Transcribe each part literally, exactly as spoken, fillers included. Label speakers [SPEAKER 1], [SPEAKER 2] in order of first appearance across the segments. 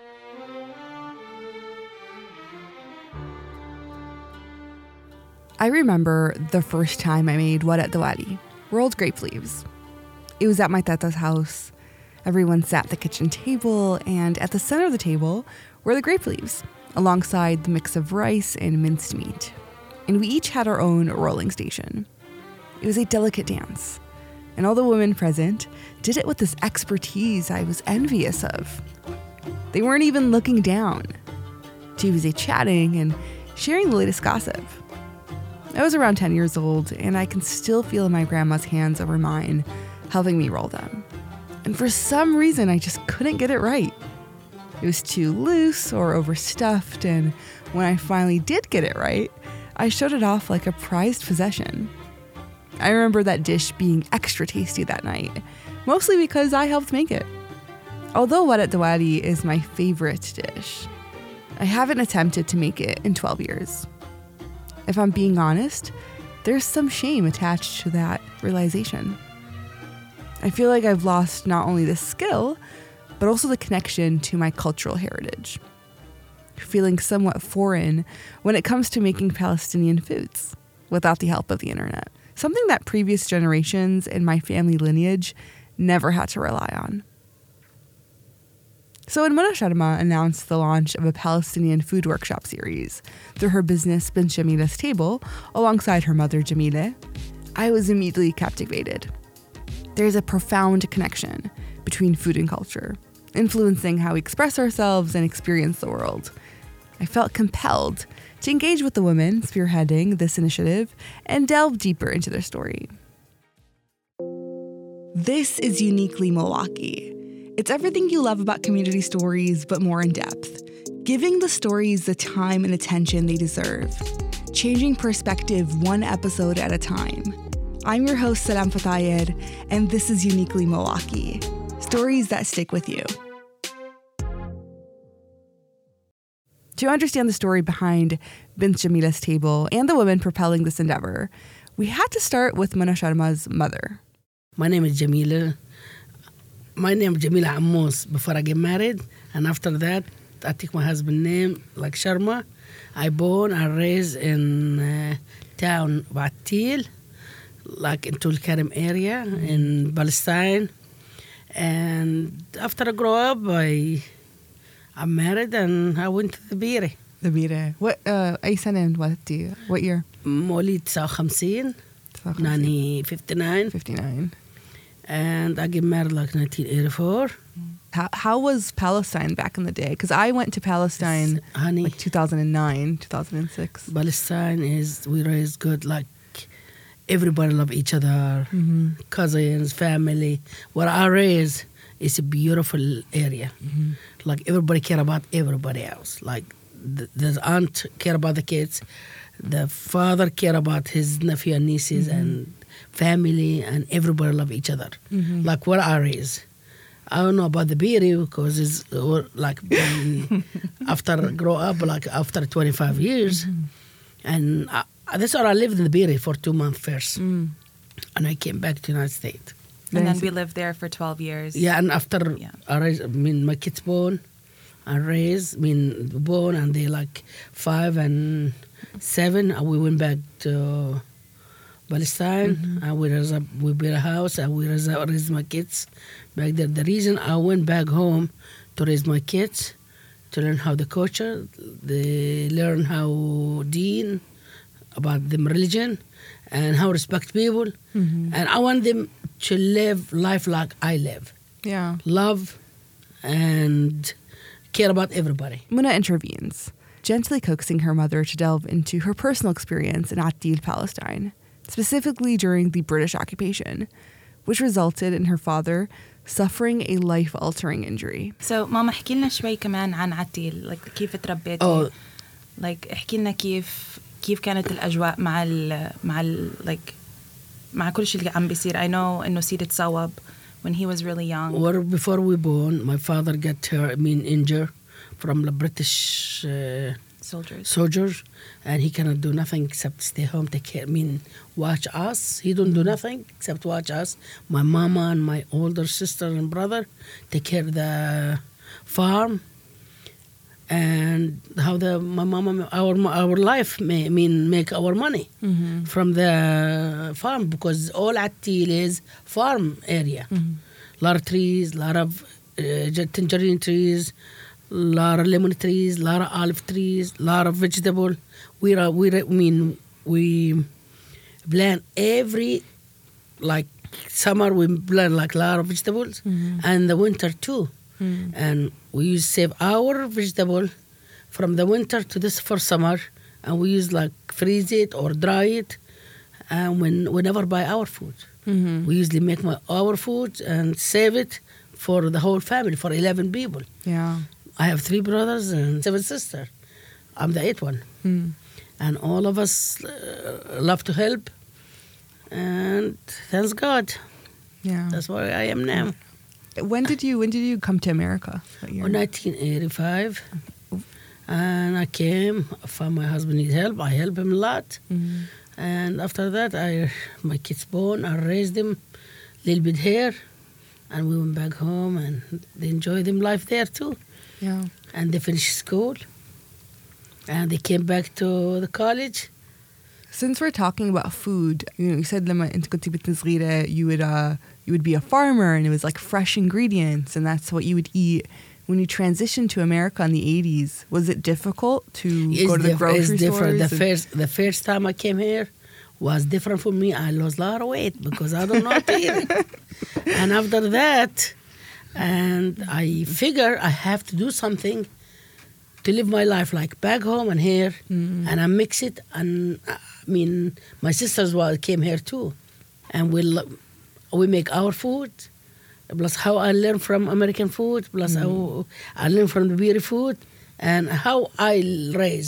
[SPEAKER 1] I remember the first time I made warat dawali, rolled grape leaves. It was at my tata's house. Everyone sat at the kitchen table, and at the center of the table were the grape leaves, alongside the mix of rice and minced meat. And we each had our own rolling station. It was a delicate dance, and all the women present did it with this expertise I was envious of. They weren't even looking down, too busy chatting and sharing the latest gossip. I was around ten years old, and I can still feel my grandma's hands over mine, helping me roll them. And for some reason, I just couldn't get it right. It was too loose or overstuffed, and when I finally did get it right, I showed it off like a prized possession. I remember that dish being extra tasty that night, mostly because I helped make it. Although warat dawali is my favorite dish, I haven't attempted to make it in twelve years. If I'm being honest, there's some shame attached to that realization. I feel like I've lost not only the skill, but also the connection to my cultural heritage. Feeling somewhat foreign when it comes to making Palestinian foods without the help of the internet. Something that previous generations in my family lineage never had to rely on. So when Mona Sharma announced the launch of a Palestinian food workshop series through her business Bint Jamila's Table, alongside her mother Jamila, I was immediately captivated. There's a profound connection between food and culture, influencing how we express ourselves and experience the world. I felt compelled to engage with the women spearheading this initiative and delve deeper into their story. This is Uniquely Milwaukee. It's everything you love about community stories, but more in depth. Giving the stories the time and attention they deserve. Changing perspective one episode at a time. I'm your host, Salam Fatayed, and this is Uniquely Milwaukee. Stories that stick with you. To understand the story behind Bint Jamila's Table and the women propelling this endeavor, we had to start with Mona Sharma's mother.
[SPEAKER 2] My name is Jamila. My name is Jamila Ammous before I get married, and after that, I take my husband's name, like Sharma. I born and raised in uh, town Batil, like in Tul Karim area in Palestine. And after I grow up, I I'm married and I went to the Bire.
[SPEAKER 1] The Bire. What? Uh, أي سنة انولدتي? What year?
[SPEAKER 2] مواليد تسعة وخمسين. ناني fifty-nine.
[SPEAKER 1] fifty-nine.
[SPEAKER 2] And I get married like nineteen eighty-four.
[SPEAKER 1] How how was Palestine back in the day? Because I went to Palestine
[SPEAKER 2] honey,
[SPEAKER 1] like two thousand nine, two thousand six.
[SPEAKER 2] Palestine is, we raised good, like everybody love each other, mm-hmm. cousins, family. Where I raised is a beautiful area. Mm-hmm. Like everybody care about everybody else. Like the, the aunt care about the kids. The father care about his nephew and nieces mm-hmm. and family, and everybody love each other. Mm-hmm. Like where I raised. I don't know about the Biri because it's uh, like after grow up, like after twenty-five years. Mm-hmm. And I, that's why I lived in the Biri for two months first. Mm. And I came back to the United States.
[SPEAKER 3] And then we lived there for twelve years.
[SPEAKER 2] Yeah, and after yeah. I raised, I mean, my kids born, I raised, I mean, born, and they like five and seven, and we went back to Palestine, mm-hmm. and we raised up, we built a house, and we raised, raised my kids back there. The reason I went back home to raise my kids, to learn how the culture, they learn how deen, about them religion, and how respect people. Mm-hmm. And I want them to live life like I live.
[SPEAKER 1] Yeah.
[SPEAKER 2] Love and care about everybody.
[SPEAKER 1] Mona intervenes, gently coaxing her mother to delve into her personal experience in Atil, Palestine, specifically during the British occupation, which resulted in her father suffering a life-altering injury.
[SPEAKER 3] So, ماما احكي لنا شوي كمان عن عتيل, like كيف تربيتي.
[SPEAKER 2] Oh.
[SPEAKER 3] Like احكي لنا كيف كيف كانت الأجواء مع ال مع ال like مع كل شيء اللي عم بيصير. I know إنه سيد تصاوب when he was really young.
[SPEAKER 2] Well, before we born, my father got her, I mean, injured from the British uh,
[SPEAKER 3] soldiers.
[SPEAKER 2] soldiers, and he cannot do nothing except stay home, take care, I mean, watch us. He don't do nothing except watch us. My mama and my older sister and brother take care of the farm, and how the my mama our our life may mean make our money
[SPEAKER 1] Mm-hmm.
[SPEAKER 2] from the farm, because all Attil is farm area.
[SPEAKER 1] Mm-hmm.
[SPEAKER 2] Lot of trees, lot of uh, tangerine trees, lot of lemon trees, lot of olive trees, lot of vegetable. We are we I mean we plant every, like summer we plant like a lot of vegetables,
[SPEAKER 1] Mhm.
[SPEAKER 2] and the winter too.
[SPEAKER 1] Mm.
[SPEAKER 2] And we use save our vegetable from the winter to this for summer, and we use like freeze it or dry it, and when we never buy our food.
[SPEAKER 1] Mm-hmm.
[SPEAKER 2] We usually make my, our food and save it for the whole family, for eleven people.
[SPEAKER 1] Yeah.
[SPEAKER 2] I have three brothers and seven sisters. I'm the eighth one.
[SPEAKER 1] Mm.
[SPEAKER 2] And all of us uh, love to help. And thanks God.
[SPEAKER 1] Yeah.
[SPEAKER 2] That's where I am now.
[SPEAKER 1] When did you when did you come to America? What year?
[SPEAKER 2] In nineteen eighty-five. And I came, I found my husband needs help. I help him a lot.
[SPEAKER 1] Mhm.
[SPEAKER 2] And after that, I my kids born. I raised them a little bit here. And we went back home, and they enjoy them life there too.
[SPEAKER 1] Yeah.
[SPEAKER 2] And they finished school. And they came back to the college.
[SPEAKER 1] Since we're talking about food, you know, you said لما انت كنتي بنت صغيرة, you would uh you would be a farmer, and it was like fresh ingredients, and that's what you would eat. When you transitioned to America in the eighties, was it difficult to
[SPEAKER 2] It's
[SPEAKER 1] go to the
[SPEAKER 2] diff-
[SPEAKER 1] grocery
[SPEAKER 2] it's different.
[SPEAKER 1] stores?
[SPEAKER 2] The
[SPEAKER 1] and-
[SPEAKER 2] first, the first time I came here was different for me. I lost a lot of weight because I don't know how to eat it. And after that, and I figure I have to do something to live my life like back home and here,
[SPEAKER 1] Mm.
[SPEAKER 2] and I mix it. And uh, I mean, my sisters well came here too, and we will we make our food. Plus how I learn from American food, plus how I learn from the beauty food, and how I raise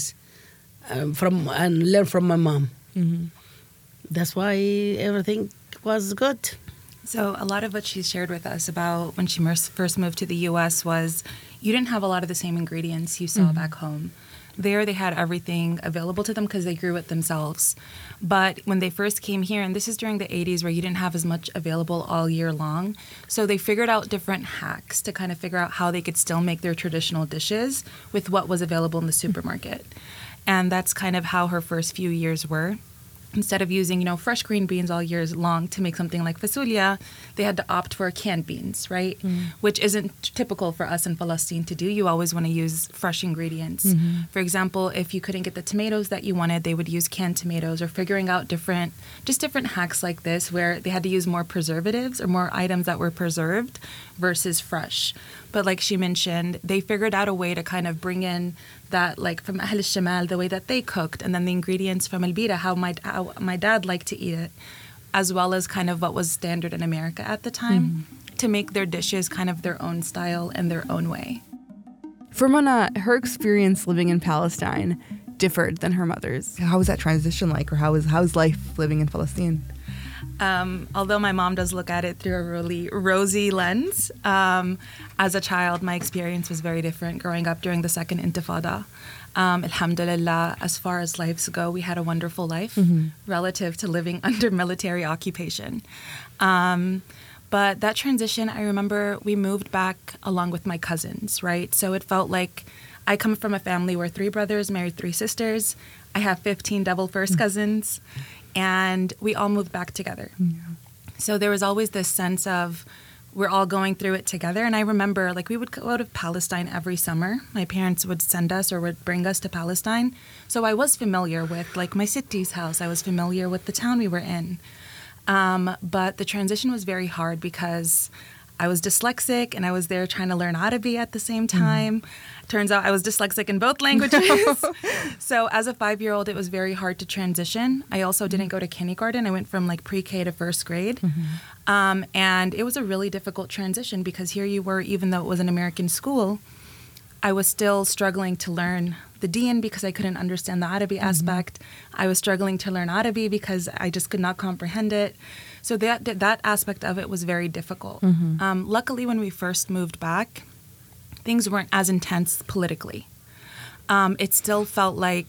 [SPEAKER 2] um, from and learn from my mom.
[SPEAKER 1] Mhm.
[SPEAKER 2] That's why everything was good.
[SPEAKER 3] So a lot of what she shared with us about when she mer- first moved to the U S was you didn't have a lot of the same ingredients you saw back home. There they had everything available to them because they grew it themselves. But when they first came here, and this is during the eighties where you didn't have as much available all year long, so they figured out different hacks to kind of figure out how they could still make their traditional dishes with what was available in the supermarket. And that's kind of how her first few years were. Instead of using, you know, fresh green beans all years long to make something like fasulia, they had to opt for canned beans, right? Which isn't typical for us in Palestine to do. You always want to use fresh ingredients. For example, if you couldn't get the tomatoes that you wanted, they would use canned tomatoes, or figuring out different, just different hacks like this where they had to use more preservatives or more items that were preserved versus fresh. But like she mentioned, they figured out a way to kind of bring in that, like from Ahl al-Shamal, the way that they cooked, and then the ingredients from Al-Bira, how my, how my dad liked to eat it, as well as kind of what was standard in America at the time, to make their dishes kind of their own style and their own way.
[SPEAKER 1] For Mona, her experience living in Palestine differed than her mother's. How was that transition like, or how was how was life living in Palestine?
[SPEAKER 3] Um, although my mom does look at it through a really rosy lens, um, as a child, my experience was very different growing up during the second Intifada. Um, Alhamdulillah, as far as lives go, we had a wonderful life relative to living under military occupation. Um, but that transition, I remember we moved back along with my cousins, right? So it felt like I come from a family where three brothers married three sisters. I have fifteen double first cousins. And we all moved back together. So there was always this sense of we're all going through it together. And I remember, like, we would go to Palestine every summer. My parents would send us or would bring us to Palestine. So I was familiar with, like, my city's house. I was familiar with the town we were in. Um, but the transition was very hard because I was dyslexic and I was there trying to learn Arabic at the same time. Mm-hmm. Turns out I was dyslexic in both languages. So as a five-year-old, it was very hard to transition. I also didn't go to kindergarten. I went from like pre-K to first grade. Mm-hmm. Um, and it was a really difficult transition because here you were, even though it was an American school, I was still struggling to learn the Deen because I couldn't understand the Arabic mm-hmm. aspect. I was struggling to learn Arabic because I just could not comprehend it. So that that aspect of it was very difficult. Mm-hmm. Um, luckily, when we first moved back, things weren't as intense politically. Um, it still felt like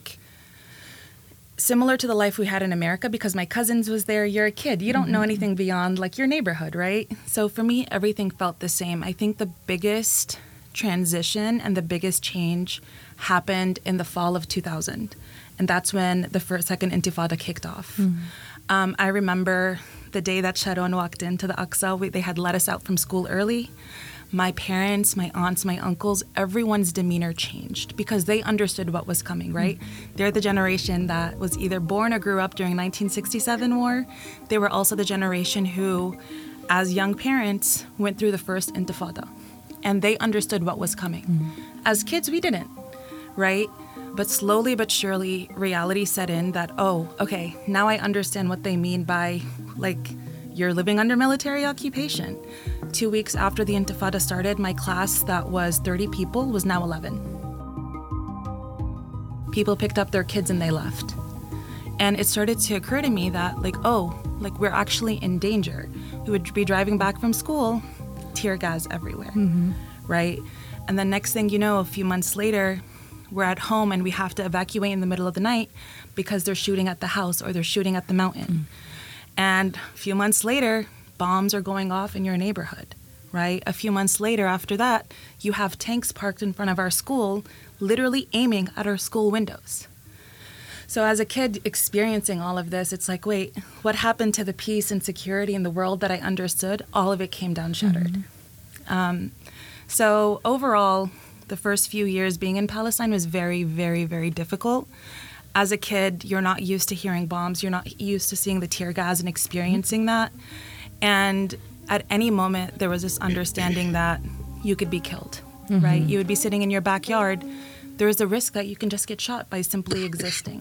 [SPEAKER 3] similar to the life we had in America because my cousins was there. You're a kid. You don't mm-hmm. know anything beyond like your neighborhood, right? So for me, everything felt the same. I think the biggest transition and the biggest change happened in the fall of two thousand. And that's when the first, second Intifada kicked off. Mm. Um, I remember the day that Sharon walked into the Aqsa, we, they had let us out from school early. My parents, my aunts, my uncles, everyone's demeanor changed because they understood what was coming, right? Mm. They're the generation that was either born or grew up during nineteen sixty-seven war. They were also the generation who, as young parents, went through the first Intifada. And they understood what was coming. Mm. As kids, we didn't, right? But slowly but surely, reality set in that, oh, okay, now I understand what they mean by, like, you're living under military occupation. Two weeks after the Intifada started, my class that was thirty people was now eleven. People picked up their kids and they left. And it started to occur to me that, like, oh, like, we're actually in danger. We would be driving back from school, tear gas everywhere, mm-hmm. right? And then next thing you know, a few months later, we're at home and we have to evacuate in the middle of the night because they're shooting at the house or they're shooting at the mountain. Mm. And a few months later, bombs are going off in your neighborhood, right? A few months later after that, you have tanks parked in front of our school, literally aiming at our school windows. So as a kid experiencing all of this, it's like, wait, what happened to the peace and security in the world that I understood? All of it came down shattered. Mm-hmm. Um, so overall, the first few years being in Palestine was very, very, very difficult. As a kid, you're not used to hearing bombs. You're not used to seeing the tear gas and experiencing that. And at any moment, there was this understanding that you could be killed, mm-hmm. right? You would be sitting in your backyard. There is a risk that you can just get shot by simply existing.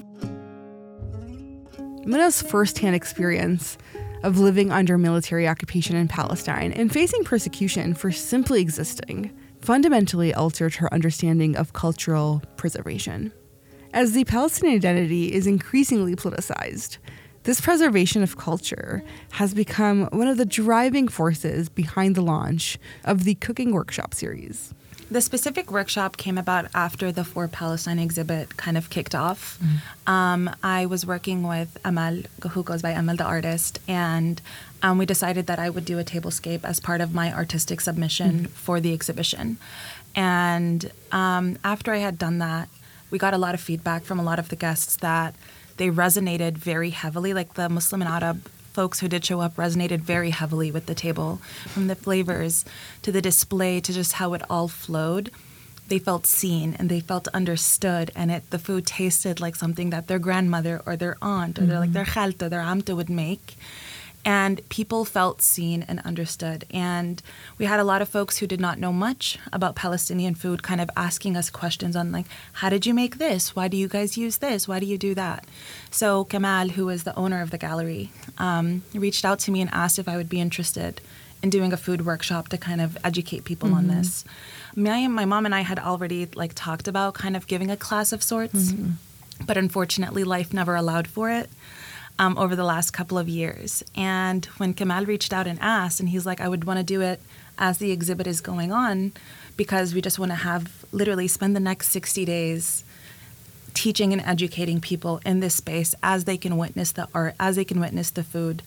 [SPEAKER 1] Muna's firsthand experience of living under military occupation in Palestine and facing persecution for simply existing fundamentally altered her understanding of cultural preservation. As the Palestinian identity is increasingly politicized, this preservation of culture has become one of the driving forces behind the launch of the Cooking Workshop series.
[SPEAKER 3] The specific workshop came about after the For Palestine exhibit kind of kicked off. Mm-hmm. Um, I was working with Amal, who goes by Amal the artist, and um, we decided that I would do a tablescape as part of my artistic submission mm-hmm. for the exhibition. And um, after I had done that, we got a lot of feedback from a lot of the guests that they resonated very heavily, like the Muslim and Arab folks who did show up resonated very heavily with the table, from the flavors to the display to just how it all flowed. They felt seen and they felt understood, and it the food tasted like something that their grandmother or their aunt or mm-hmm. their, like their khalta, their amta would make. And people felt seen and understood. And we had a lot of folks who did not know much about Palestinian food kind of asking us questions on, like, how did you make this? Why do you guys use this? Why do you do that? So Kamal, who is the owner of the gallery, um, reached out to me and asked if I would be interested in doing a food workshop to kind of educate people mm-hmm. on this. My, my mom and I had already, like, talked about kind of giving a class of sorts, mm-hmm. but unfortunately life never allowed for it. Um, over the last couple of years. And when Kamal reached out and asked, and he's like, I would want to do it as the exhibit is going on because we just want to have, literally spend the next sixty days teaching and educating people in this space as they can witness the art, as they can witness the food.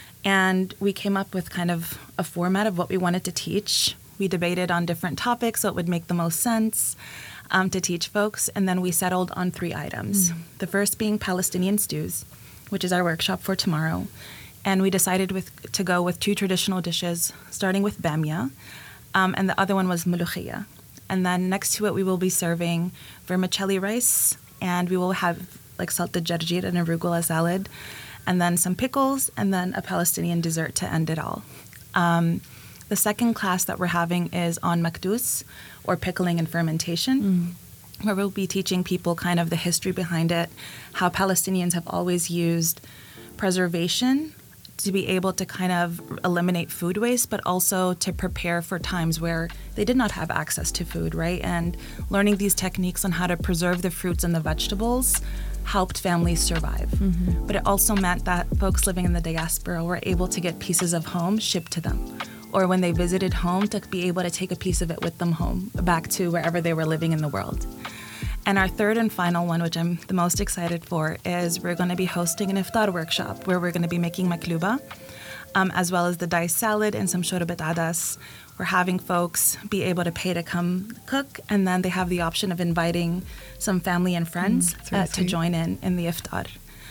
[SPEAKER 3] And we came up with kind of a format of what we wanted to teach. We debated on different topics so it would make the most sense um, to teach folks. And then we settled on three items. Mm. The first being Palestinian stews, which is our workshop for tomorrow. And we decided with to go with two traditional dishes, starting with bamia, um, and the other one was mulukhia. And then next to it, we will be serving vermicelli rice, and we will have like salted jarjir and arugula salad, and then some pickles, and then a Palestinian dessert to end it all. Um, the second class that we're having is on makdous, or pickling and fermentation. Mm. Where we'll be teaching people kind of the history behind it, how Palestinians have always used preservation to be able to kind of eliminate food waste, but also to prepare for times where they did not have access to food, right? And learning these techniques on how to preserve the fruits and the vegetables helped families survive. Mm-hmm. But it also meant that folks living in the diaspora were able to get pieces of home shipped to them. Or when they visited home, to be able to take a piece of it with them home, back to wherever they were living in the world. And our third and final one, which I'm the most excited for, is we're going to be hosting an iftar workshop where we're going to be making makluba, um, as well as the diced salad and some shorbet adas, we're having folks be able to pay to come cook, and then they have the option of inviting some family and friends
[SPEAKER 1] Mm, that's really
[SPEAKER 3] uh, to
[SPEAKER 1] sweet.
[SPEAKER 3] join in in the iftar.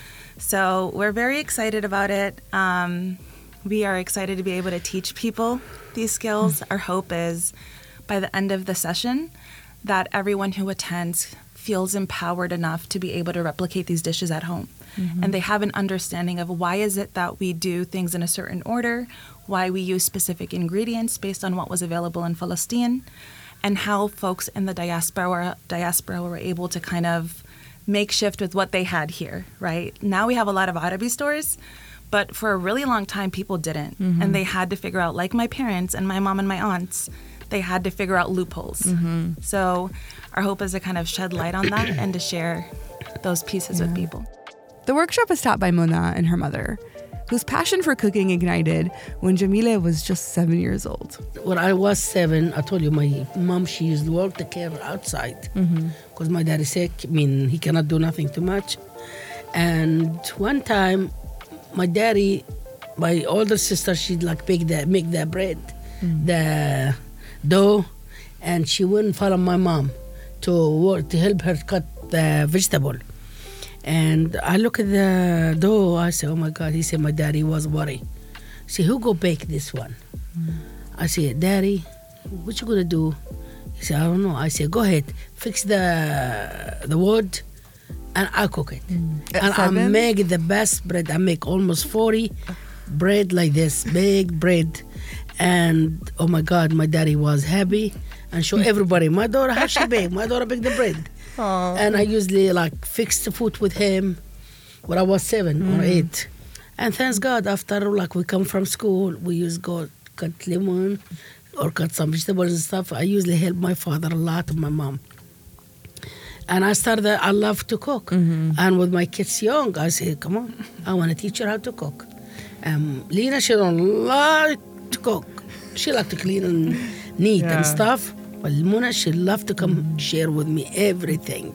[SPEAKER 3] So we're very excited about it. Um, we are excited to be able to teach people these skills. Our hope is by the end of the session that everyone who attends feels empowered enough to be able to replicate these dishes at home. And they have an understanding of why is it that we do things in a certain order, why we use specific ingredients based on what was available in Palestine, and how folks in the diaspora were, diaspora were able to kind of make shift with what they had here, right? Now we have a lot of Arabi stores, but for a really long time, people didn't.
[SPEAKER 1] Mm-hmm.
[SPEAKER 3] And they had to figure out, like my parents and my mom and my aunts, they had to figure out loopholes.
[SPEAKER 1] Mm-hmm.
[SPEAKER 3] So our hope is to kind of shed light on that and to share those pieces with people.
[SPEAKER 1] The workshop is taught by Mona and her mother, whose passion for cooking ignited when Jamila was just seven years old.
[SPEAKER 2] When I was seven, I told you my mom, she used to work the care outside because my dad is sick. I mean, he cannot do nothing too much. And one time, my daddy, my older sister, she'd like make the, make the bread, the dough, and she wouldn't follow my mom to work, to help her cut the vegetable. And I look at the dough, I say, oh my God. He said, my daddy was worried. I said, who go bake this one? Mm. I said, Daddy, what you gonna do? He said, I don't know. I said, go ahead, fix the the wood, and I'll cook it.
[SPEAKER 1] Mm.
[SPEAKER 2] And I
[SPEAKER 1] seven?
[SPEAKER 2] make the best bread. I make almost forty bread like this, big bread. And oh my God, my daddy was happy and show everybody, my daughter, how she bake. My daughter bake the bread.
[SPEAKER 1] Aww.
[SPEAKER 2] And I usually like fix the food with him when I was seven mm. or eight. And thanks God, after like we come from school, we used to go cut lemon or cut some vegetables and stuff. I usually help my father a lot and my mom. And I started, I love to cook. Mm-hmm. And with my kids young, I say, come on, I want to teach her how to cook. Um, Lena, she don't like to cook. She like to clean and neat
[SPEAKER 1] Yeah.
[SPEAKER 2] and stuff. But Mona, she loved to come mm-hmm. share with me everything.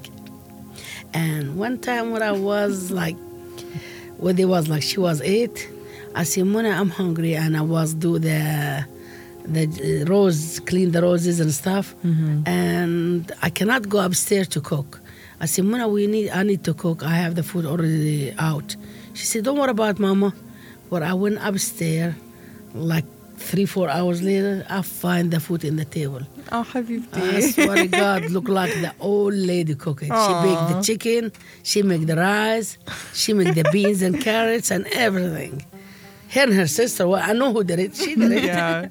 [SPEAKER 2] And one time when I was like, when they was like, she was eight, I said, Mona, I'm hungry. And I was do the the rose, clean the roses and stuff. Mm-hmm. And I cannot go upstairs to cook. I said, Mona, we need, I need to cook. I have the food already out. She said, don't worry about Mama. But I went upstairs, like three, four hours later, I find the food in the table.
[SPEAKER 1] Oh, Habibti.
[SPEAKER 2] I swear to God, look like the old lady cooking. She
[SPEAKER 1] Aww.
[SPEAKER 2] baked the chicken, she make the rice, she make the beans and carrots and everything. Her and her sister, well, I know who did it. She did it.
[SPEAKER 1] Yeah.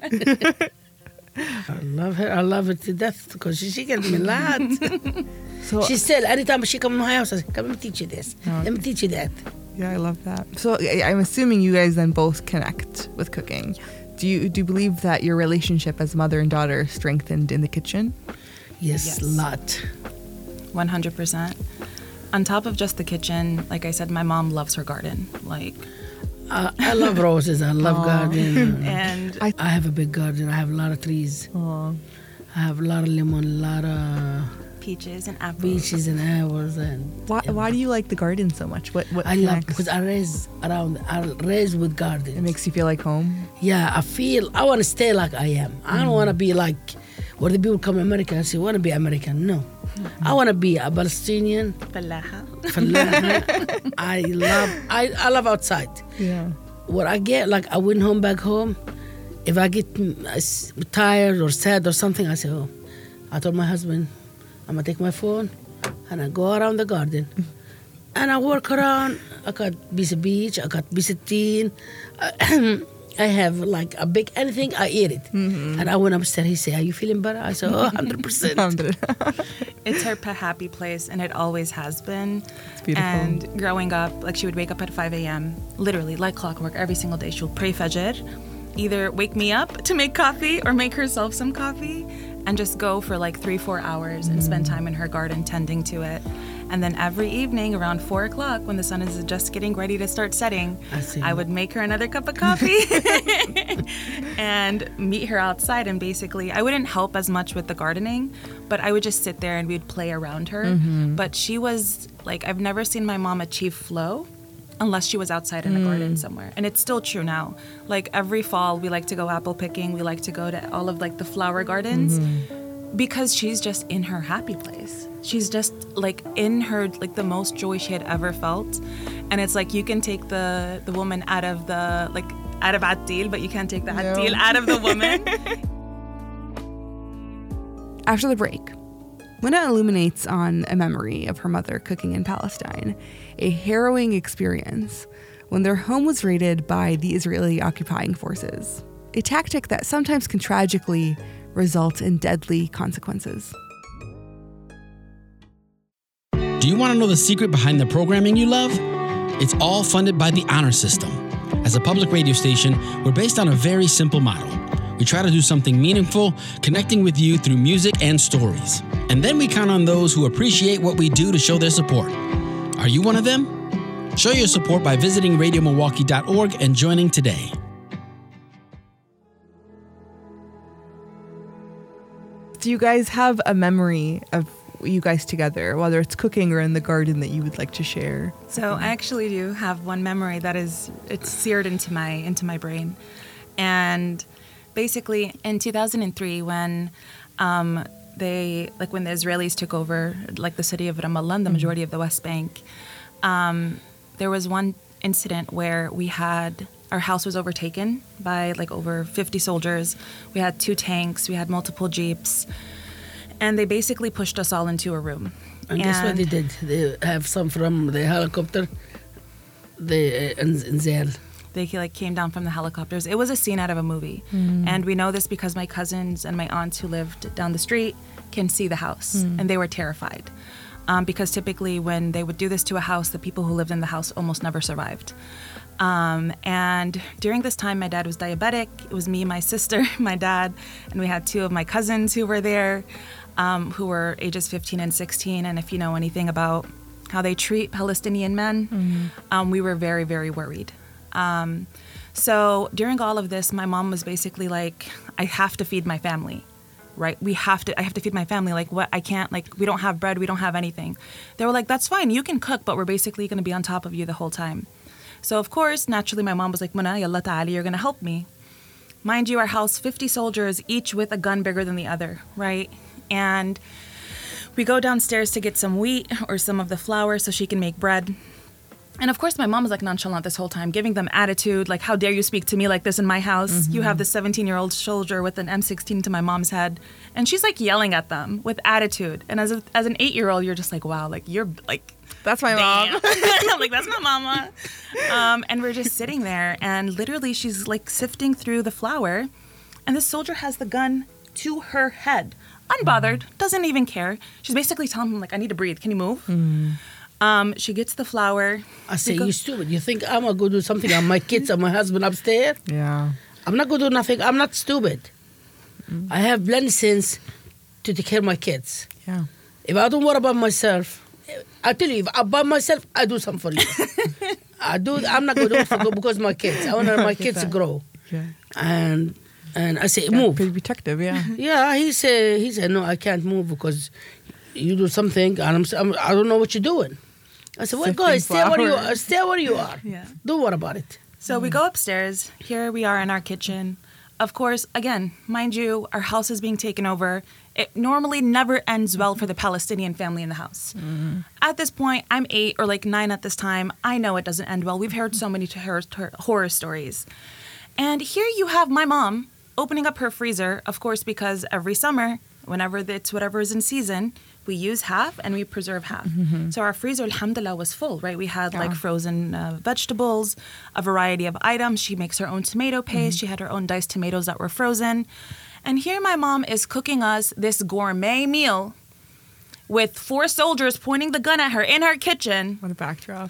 [SPEAKER 2] I love her. I love her to death because she, she gave me a lot.
[SPEAKER 1] So
[SPEAKER 2] She still, anytime she come to my house, I say, come, let me teach you this.
[SPEAKER 1] Oh.
[SPEAKER 2] Let me teach you that.
[SPEAKER 1] yeah, I love that. So I- I'm assuming you guys then both connect with cooking. Do you do you believe that your relationship as mother and daughter strengthened in the kitchen?
[SPEAKER 2] Yes,
[SPEAKER 3] Yes.
[SPEAKER 2] lot.
[SPEAKER 3] one hundred percent. On top of just the kitchen, like I said, my mom loves her garden. Like,
[SPEAKER 2] I, I love roses. I love
[SPEAKER 1] Aw.
[SPEAKER 2] garden.
[SPEAKER 3] and
[SPEAKER 1] I-
[SPEAKER 2] I have a big garden. I have a lot of trees.
[SPEAKER 1] Oh,
[SPEAKER 2] I have a lot of lemon, a lot of
[SPEAKER 3] peaches and apples.
[SPEAKER 2] beaches and apples. And
[SPEAKER 1] why why do you like the garden so much? What what
[SPEAKER 2] I love
[SPEAKER 1] connects?
[SPEAKER 2] because I raise around. I raise with garden.
[SPEAKER 1] It makes you feel like home.
[SPEAKER 2] Yeah, I feel I want to stay like I am. I don't want to be like where the people come American and say, want to be American. No. I want to be a Palestinian.
[SPEAKER 3] Falaha.
[SPEAKER 2] Fallaha. I love I, I love outside.
[SPEAKER 1] Yeah.
[SPEAKER 2] What I get, like I went home back home, if I get mm, s- tired or sad or something, I say, oh, I told my husband, I'm going to take my phone and I go around the garden. And I work around. I got piece of beach, I got piece of teen. I have like a big anything, I eat it. Mm-hmm. And I went upstairs, he said, are you feeling better? I said, oh, one hundred percent.
[SPEAKER 3] It's her pa- happy place, and it always has been.
[SPEAKER 1] It's beautiful.
[SPEAKER 3] And growing up, like she would wake up at five a.m., literally like clockwork, every single day. She would pray Fajr, either wake me up to make coffee or make herself some coffee, and just go for like three, four hours and spend time in her garden tending to it. And then every evening around four o'clock, when the sun is just getting ready to start setting,
[SPEAKER 2] I see.
[SPEAKER 3] I would make her another cup of coffee and meet her outside. And basically, I wouldn't help as much with the gardening, but I would just sit there and we'd play around her.
[SPEAKER 1] Mm-hmm.
[SPEAKER 3] But she was like, I've never seen my mom achieve flow unless she was outside in a garden somewhere. And it's still true now. Like every fall, we like to go apple picking. We like to go to all of like the flower gardens mm-hmm. because she's just in her happy place. She's just like in her, like the most joy she had ever felt. And it's like, you can take the, the woman out of the, like out of Attil, but you can't take the
[SPEAKER 1] no.
[SPEAKER 3] Attil out of the woman.
[SPEAKER 1] After the break, Muna illuminates on a memory of her mother cooking in Palestine, a harrowing experience when their home was raided by the Israeli occupying forces, a tactic that sometimes can tragically result in deadly consequences.
[SPEAKER 4] Do you want to know the secret behind the programming you love? It's all funded by the Honor System. As a public radio station, we're based on a very simple model. We try to do something meaningful, connecting with you through music and stories. And then we count on those who appreciate what we do to show their support. Are you one of them? Show your support by visiting radio milwaukee dot org and joining today.
[SPEAKER 1] Do you guys have a memory of you guys together, whether it's cooking or in the garden, that you would like to share?
[SPEAKER 3] So I actually do have one memory that is, it's seared into my into my brain. And basically in two thousand three, when um, they, like when the Israelis took over, like the city of Ramallah and the majority of the West Bank, um, there was one incident where we had, our house was overtaken by like over fifty soldiers. We had two tanks, we had multiple jeeps, and they basically pushed us all into a room.
[SPEAKER 2] And, and guess what they did? They have some from the helicopter, they, uh, in, in Zell.
[SPEAKER 3] They like came down from the helicopters. It was a scene out of a movie. Mm. And we know this because my cousins and my aunts who lived down the street can see the house. Mm. And they were terrified. Um, because typically when they would do this to a house, the people who lived in the house almost never survived. Um, and during this time, my dad was diabetic. It was me, my sister, my dad, and we had two of my cousins who were there, um, who were ages fifteen and sixteen. And if you know anything about how they treat Palestinian men, mm. um, we were very, very worried. Um, so during all of this, my mom was basically like, I have to feed my family, right? We have to, I have to feed my family. Like what, I can't, like, we don't have bread. We don't have anything. They were like, that's fine. You can cook, but we're basically going to be on top of you the whole time. So of course, naturally, my mom was like, Muna, yalla ta'ali, you're going to help me. Mind you, our house, fifty soldiers, each with a gun bigger than the other, right? And we go downstairs to get some wheat or some of the flour so she can make bread. And of course, my mom was like nonchalant this whole time, giving them attitude, like, how dare you speak to me like this in my house? Mm-hmm. You have this seventeen-year-old soldier with an M sixteen to my mom's head. And she's like yelling at them with attitude. And as a, as an eight-year-old, you're just like, wow, like you're like,
[SPEAKER 1] that's my
[SPEAKER 3] damn.
[SPEAKER 1] mom.
[SPEAKER 3] I'm like, that's my mama. Um, and we're just sitting there, and literally she's like sifting through the flour. And this soldier has the gun to her head, unbothered, doesn't even care. She's basically telling him, like, I need to breathe. Can you move? Mm. Um, she gets the flour.
[SPEAKER 2] I say, you stupid. You think I'm going to go do something on my kids and my husband upstairs?
[SPEAKER 1] Yeah.
[SPEAKER 2] I'm not going to do nothing. I'm not stupid. Mm. I have plenty sense to take care of my kids.
[SPEAKER 1] Yeah.
[SPEAKER 2] If I don't worry about myself, I tell you, if I by myself, I do something for you. I do. I'm not going to do it for, because of my kids. I want my kids to grow.
[SPEAKER 1] Yeah.
[SPEAKER 2] And and I say,
[SPEAKER 1] yeah,
[SPEAKER 2] move.
[SPEAKER 1] Pretty protective, yeah.
[SPEAKER 2] Yeah, he said, he said, no, I can't move because you do something, and I'm, I'm, I don't know what you're doing. I said, well, guys, stay where you are. Stay where you are.
[SPEAKER 3] Yeah.
[SPEAKER 2] Don't worry about it.
[SPEAKER 3] So mm. we go upstairs. Here we are in our kitchen. Of course, again, mind you, our house is being taken over. It normally never ends well for the Palestinian family in the house. Mm. At this point, I'm eight or like nine at this time. I know it doesn't end well. We've heard so many horror, horror stories. And here you have my mom opening up her freezer, of course, because every summer, whenever it's whatever is in season, we use half and we preserve half. Mm-hmm. So our freezer, alhamdulillah, was full, right? We had yeah. like frozen uh, vegetables, a variety of items. She makes her own tomato paste. Mm-hmm. She had her own diced tomatoes that were frozen. And here my mom is cooking us this gourmet meal with four soldiers pointing the gun at her in her kitchen.
[SPEAKER 1] What a backdrop.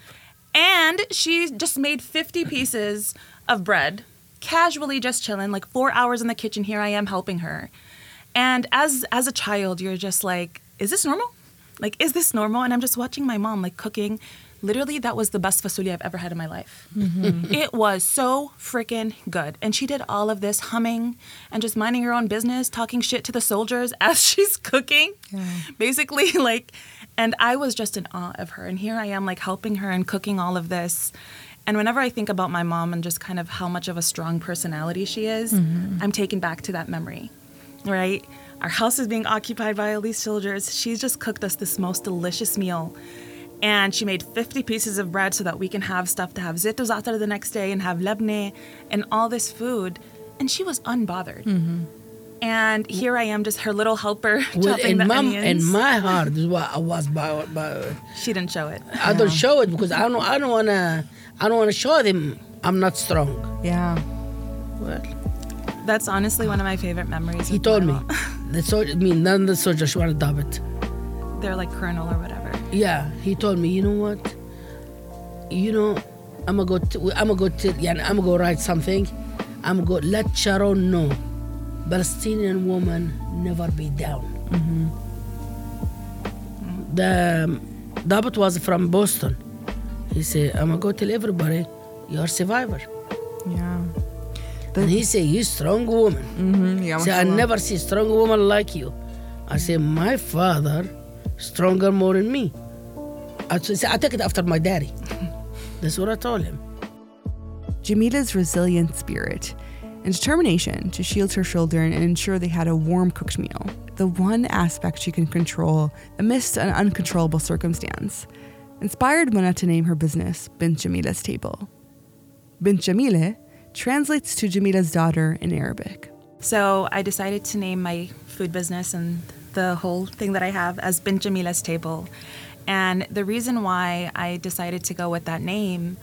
[SPEAKER 3] And she just made fifty pieces of bread, casually just chilling, like four hours in the kitchen. Here I am helping her. And as as a child, you're just like, is this normal? Like, is this normal? And I'm just watching my mom, like, cooking. Literally, that was the best fasulya I've ever had in my life. Mm-hmm. It was so freaking good. And she did all of this humming and just minding her own business, talking shit to the soldiers as she's cooking. Yeah. Basically, like, And I was just in awe of her. And here I am, like, helping her and cooking all of this. And whenever I think about my mom and just kind of how much of a strong personality she is, mm-hmm. I'm taken back to that memory, right? Our house is being occupied by all these soldiers. She's just cooked us this most delicious meal. And she made fifty pieces of bread so that we can have stuff to have zito za'atar the next day and have lebne and all this food. And she was unbothered. Mm-hmm. And here I am, just her little helper,
[SPEAKER 2] well,
[SPEAKER 3] chopping
[SPEAKER 2] in
[SPEAKER 3] the
[SPEAKER 2] my,
[SPEAKER 3] onions.
[SPEAKER 2] In my heart is what I was by. by
[SPEAKER 3] she didn't show it.
[SPEAKER 2] I no. don't show it because I don't. I don't wanna. I don't wanna show them I'm not strong.
[SPEAKER 1] Yeah.
[SPEAKER 2] Well,
[SPEAKER 3] that's honestly one of my favorite memories.
[SPEAKER 2] He told me. the soldier, I mean, none of the soldiers want to dub it.
[SPEAKER 3] They're like colonel or whatever.
[SPEAKER 2] Yeah, he told me. You know what? You know, I'm gonna go. To, I'm gonna go. To, yeah, I'm gonna go write something. I'm gonna go let Sharon know. Palestinian woman never be down. Mm-hmm. The Dabat was from Boston. He said, I'm going to go tell everybody you're a survivor.
[SPEAKER 1] Yeah.
[SPEAKER 2] The, and he said, you strong woman.
[SPEAKER 1] Mm-hmm. Yeah,
[SPEAKER 2] he said, I never see a strong woman like you. I said, my father stronger more than me. I said, I take it after my daddy. That's what I told him.
[SPEAKER 1] Jamila's resilient spirit and determination to shield her children and ensure they had a warm cooked meal, the one aspect she can control amidst an uncontrollable circumstance, inspired Mona to name her business Bint Jamila's Table. Bint Jamila translates to Jamila's daughter in Arabic.
[SPEAKER 3] So I decided to name my food business and the whole thing that I have as Bint Jamila's Table. And the reason why I decided to go with that name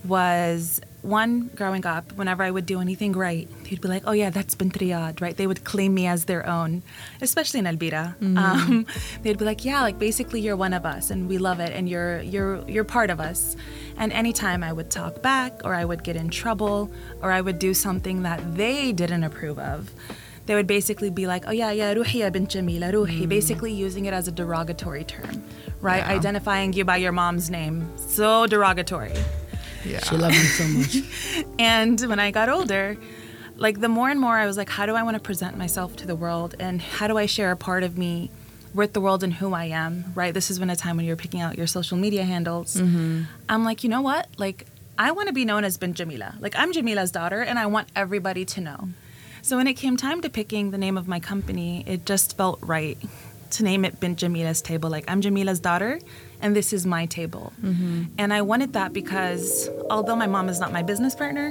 [SPEAKER 3] was, one, growing up, whenever I would do anything right, they'd be like, oh yeah, that's Bint Riyad, right? They would claim me as their own, especially in Elbira. Mm-hmm. Um, they'd be like, yeah, like basically you're one of us and we love it and you're you're you're part of us. And anytime I would talk back or I would get in trouble or I would do something that they didn't approve of, they would basically be like, oh yeah, yeah, Ruhi ya Bint Jamila, Ruhi, mm. basically using it as a derogatory term, right? Yeah. Identifying you by your mom's name. So derogatory.
[SPEAKER 2] Yeah. She loved me so much.
[SPEAKER 3] And when I got older, like the more and more I was like, how do I want to present myself to the world and how do I share a part of me with the world and who I am, right? This is when a time when you're picking out your social media handles. Mm-hmm. I'm like, you know what? Like, I want to be known as Bint Jamila. Like, I'm Jamila's daughter and I want everybody to know. So when it came time to picking the name of my company, it just felt right to name it Bint Jamila's Table. Like, I'm Jamila's daughter and this is my table. Mm-hmm. And I wanted that because although my mom is not my business partner,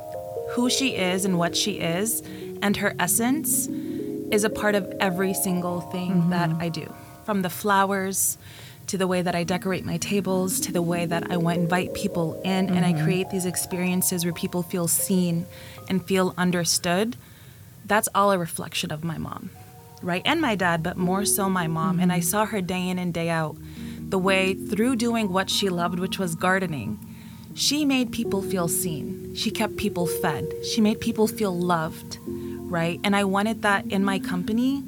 [SPEAKER 3] who she is and what she is and her essence is a part of every single thing mm-hmm. that I do. From the flowers to the way that I decorate my tables to the way that I want to invite people in mm-hmm. and I create these experiences where people feel seen and feel understood. That's all a reflection of my mom, right? And my dad, but more so my mom. Mm-hmm. And I saw her day in and day out. The way through doing what she loved, which was gardening, she made people feel seen. She kept people fed. She made people feel loved, right? And I wanted that in my company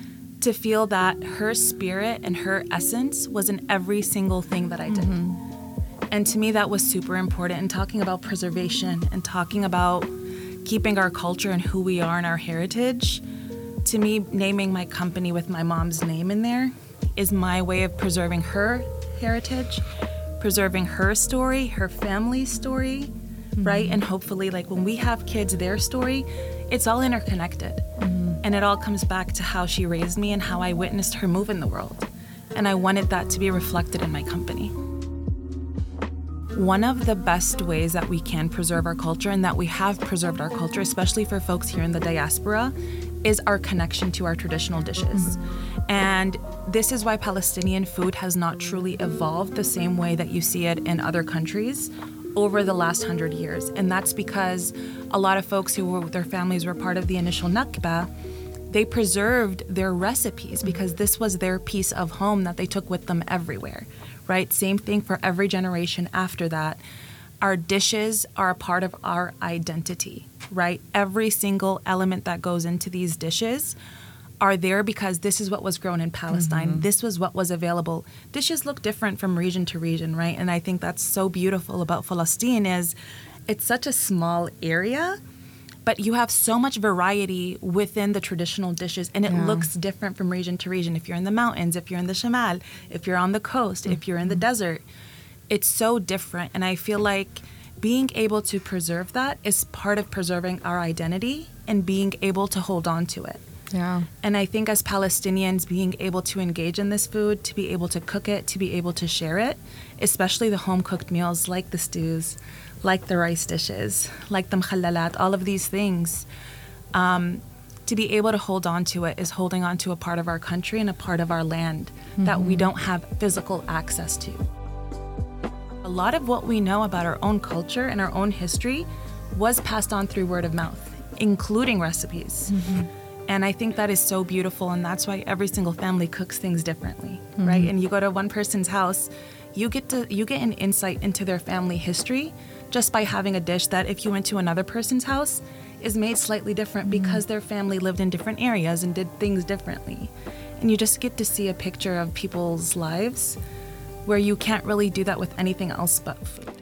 [SPEAKER 3] to feel that her spirit and her essence was in every single thing that I did. Mm-hmm. And to me, that was super important. And talking about preservation and talking about keeping our culture and who we are and our heritage, to me, naming my company with my mom's name in there is my way of preserving her heritage, preserving her story, her family's story, mm-hmm. right? And hopefully, like, when we have kids, their story, it's all interconnected. Mm-hmm. And it all comes back to how she raised me and how I witnessed her move in the world. And I wanted that to be reflected in my company. One of the best ways that we can preserve our culture and that we have preserved our culture, especially for folks here in the diaspora, is our connection to our traditional dishes. Mm-hmm. And this is why Palestinian food has not truly evolved the same way that you see it in other countries over the last hundred years. And that's because a lot of folks who were, their families were part of the initial Nakba, they preserved their recipes because this was their piece of home that they took with them everywhere, right? Same thing for every generation after that. Our dishes are a part of our identity, right? Every single element that goes into these dishes are there because this is what was grown in Palestine. Mm-hmm. This was what was available. Dishes look different from region to region, right? And I think that's so beautiful about Palestine is it's such a small area, but you have so much variety within the traditional dishes, and it
[SPEAKER 1] Yeah.
[SPEAKER 3] looks different from region to region. If you're in the mountains, if you're in the Shamal, if you're on the coast, if you're in the desert, it's so different. And I feel like being able to preserve that is part of preserving our identity and being able to hold on to it.
[SPEAKER 1] Yeah.
[SPEAKER 3] And I think as Palestinians, being able to engage in this food, to be able to cook it, to be able to share it, especially the home-cooked meals like the stews, like the rice dishes, like the mkhallalat, all of these things, um, to be able to hold on to it is holding on to a part of our country and a part of our land mm-hmm. that we don't have physical access to. A lot of what we know about our own culture and our own history was passed on through word of mouth, including recipes. Mm-hmm. And I think that is so beautiful, and that's why every single family cooks things differently, mm-hmm. right? And you go to one person's house, you get to you get an insight into their family history just by having a dish that if you went to another person's house is made slightly different mm-hmm. because their family lived in different areas and did things differently. And you just get to see a picture of people's lives where you can't really do that with anything else but food.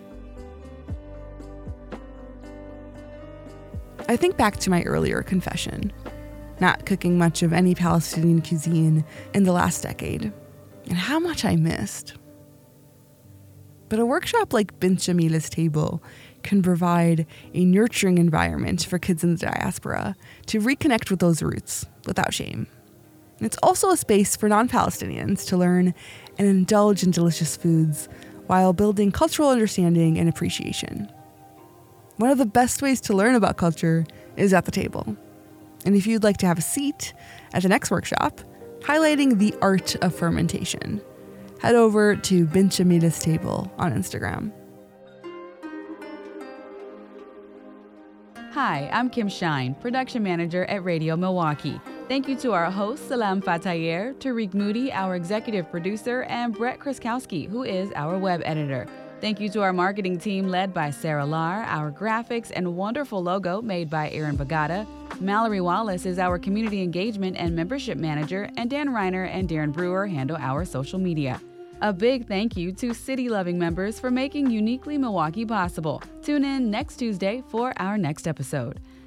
[SPEAKER 1] I think back to my earlier confession, not cooking much of any Palestinian cuisine in the last decade, and how much I missed. But a workshop like Bint Jamila's Table can provide a nurturing environment for kids in the diaspora to reconnect with those roots without shame. It's also a space for non-Palestinians to learn and indulge in delicious foods while building cultural understanding and appreciation. One of the best ways to learn about culture is at the table. And if you'd like to have a seat at the next workshop, highlighting the art of fermentation, head over to Bint Jamila's Table on Instagram.
[SPEAKER 5] Hi, I'm Kim Shine, production manager at Radio Milwaukee. Thank you to our hosts, Salam Fatayer, Tariq Moody, our executive producer, and Brett Kraskowski, who is our web editor. Thank you to our marketing team led by Sarah Lar, our graphics and wonderful logo made by Aaron Bagata. Mallory Wallace is our community engagement and membership manager, and Dan Reiner and Darren Brewer handle our social media. A big thank you to City Loving members for making Uniquely Milwaukee possible. Tune in next Tuesday for our next episode.